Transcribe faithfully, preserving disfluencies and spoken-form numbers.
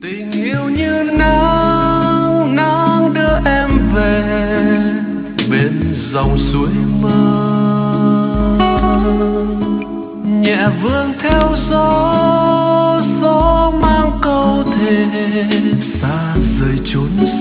Tình yêu như nắng, nắng đưa em về bên dòng suối mơ, nhẹ vương theo gió, gió mang câu thề xa rời chốn